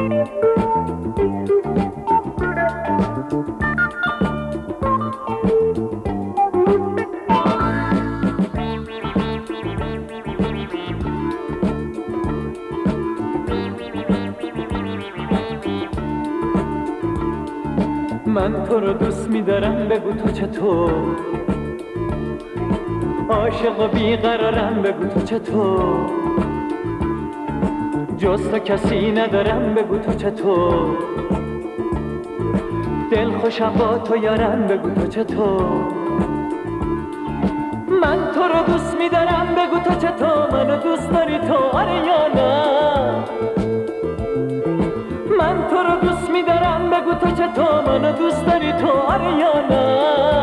من تو رو دوست می‌دارم بگو تو چطور، عاشق و بیقرارم بگو تو چطور، جز تو کسی ندارم بگو تو چطور، دل خوشم با تو یارم بگو تو چطور. من تو رو دوست می‌دارم بگو تو چطور، منو دوست داری تو آره یا نه؟ من تو رو دوست می‌دارم بگو تو چطور، منو دوست داری تو آره یا نه؟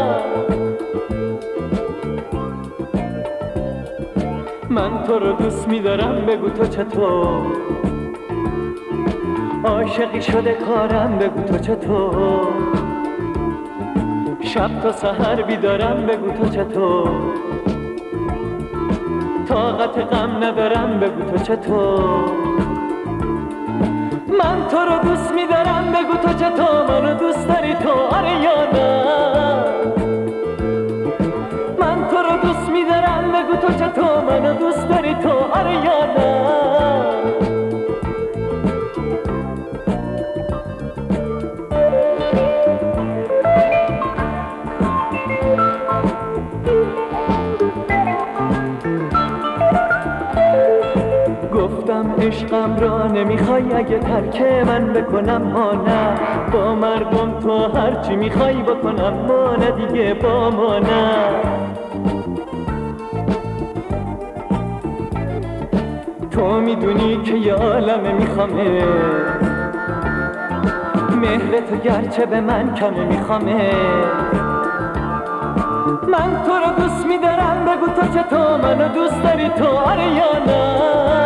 من تو رو دوست می‌دارم بگو تو چطور، عاشقی شده کارم بگو تو چطور، شب تا سحر بیدارم بگو تو چطور، طاقت غم ندارم بگو تو چطور. من تو رو دوست می‌دارم بگو تو چطور، منو دوست داری تو آره یا نه؟ من تو رو دوست می‌دارم بگو تو چطور، منو دوست داری تو آره یا نه؟ گفتم عشقم را نمیخوای، اگه ترک من بکنم ما نه، با مردم تو هرچی میخوای بکنم ما نه دیگه با ما نه. تو میدونی که یه عالمه میخوامه، مهر تو گرچه به من کمه میخوامه. من تو رو دوست می‌دارم بگو تو چطور، منو دوست داری تو آره یا نه؟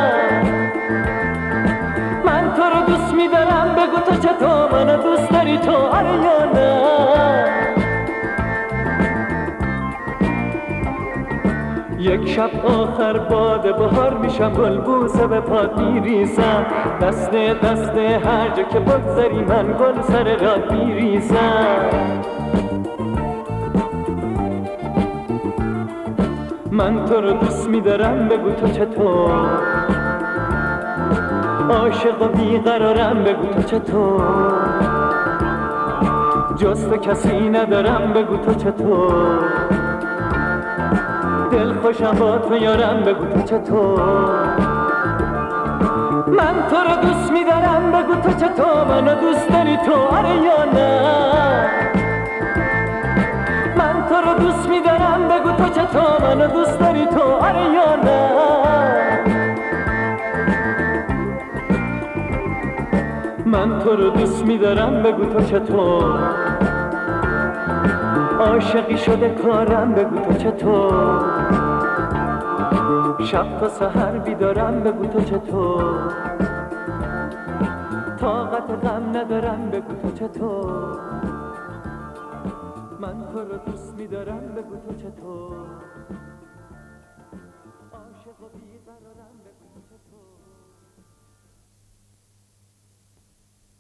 من تو رو دوست می‌دارم بگو تو چطور، منو دوست داری تو آره یا نه؟ یک شب آخر باد بهار میشم، گلبوسه به پات میریزم، دست دست هر جا که بگذاری من گل سر راه میریزم. من تو رو دوست می‌دارم بگو تو چطور، عاشق و بیقرارم بگو تو چطور، جز تو کسی ندارم بگو تو چطور، دل خوشم با تو یارم بگو تو چطور. من تو رو دوست می‌دارم بگو تو چطور، منو دوست داری تو آره یا نه؟ من تو رو دوست می‌دارم بگو تو چطور، منو دوست داری تو آره یا نه؟ من تو رو دوست می‌دارم بگو تو چطور، عاشقی شده کارم بگو تو چطور، شب تا سحر بیدارم بگو تو چطور، طاقت غم ندارم بگو تو چطور. من تو رو دوست می‌دارم بگو تو چطور.